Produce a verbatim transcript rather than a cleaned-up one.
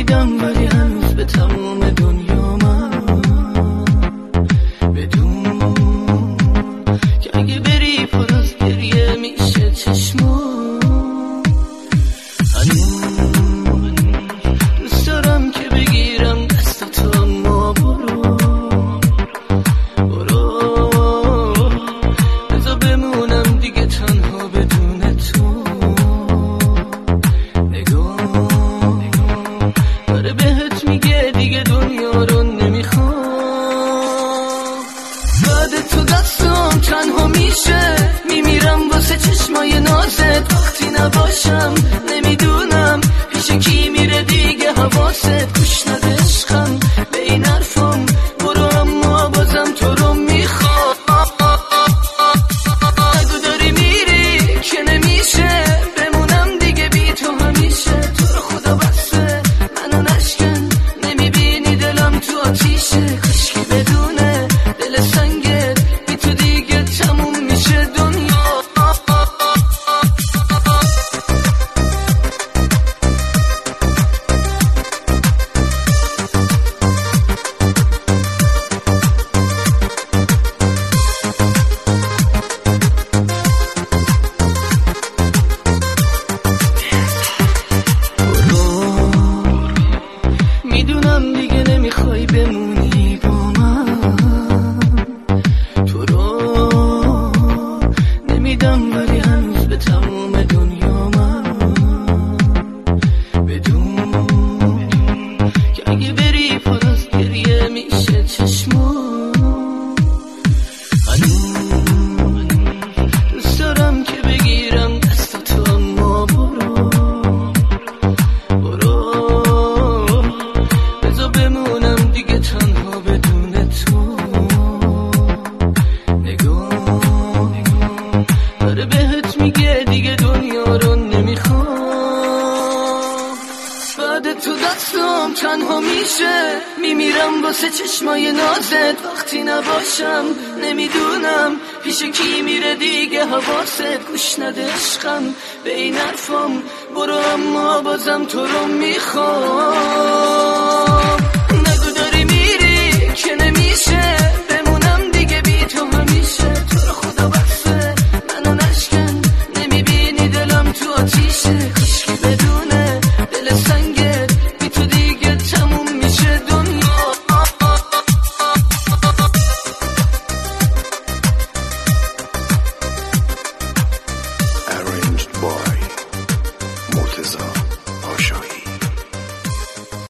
نمیدم ولی هنوز به تمام دنیا من بدون که اگه بری پر از گریه میشه چشمم. هنوز دوست دارم که بگیرم دست تو اما برو برو بذار بمونم دیگه تنها بدون تو. نگاه داره بهت میگه دیگه دنیا رو نمیخوام. بعد تو دستم تنها میشه میمیرم واسه چشمای نازت. وقتی نباشم نمیدونم پیش کی میره دیگه حواست. گوش نده عشقم به این حرفم برو اما بازم تو رو میخوام. اگه داری میری که نمیشه بمونم دیگه بی تو همیشه. تو رو خدا بسه منو نشکن نمیبینی دلم تو آتیشه. کاشکی بدونه دل سنگت بی تو دیگه تموم میشه دنیا. میدونم دیگه نمیخوای بمونی با من. تو رو نمیدم ولی هنوز به تمام دنیا من بدون که اگه بری پر از گریه میشه چشمم. هنوز دوست دارم که بگیرم دست تو اما برو برو بذار بمونم دیگه تنها بدون تو. نگاه داره بهت میگه دیگه دنیا رو نمیخوام. بعد تو دستم تنها میشه میمیرم واسه چشمای نازت. وقتی نباشم نمیدونم پیش کی میره دیگه حواست. گوش نده عشقم به این حرفم برو اما بازم تو رو میخوام.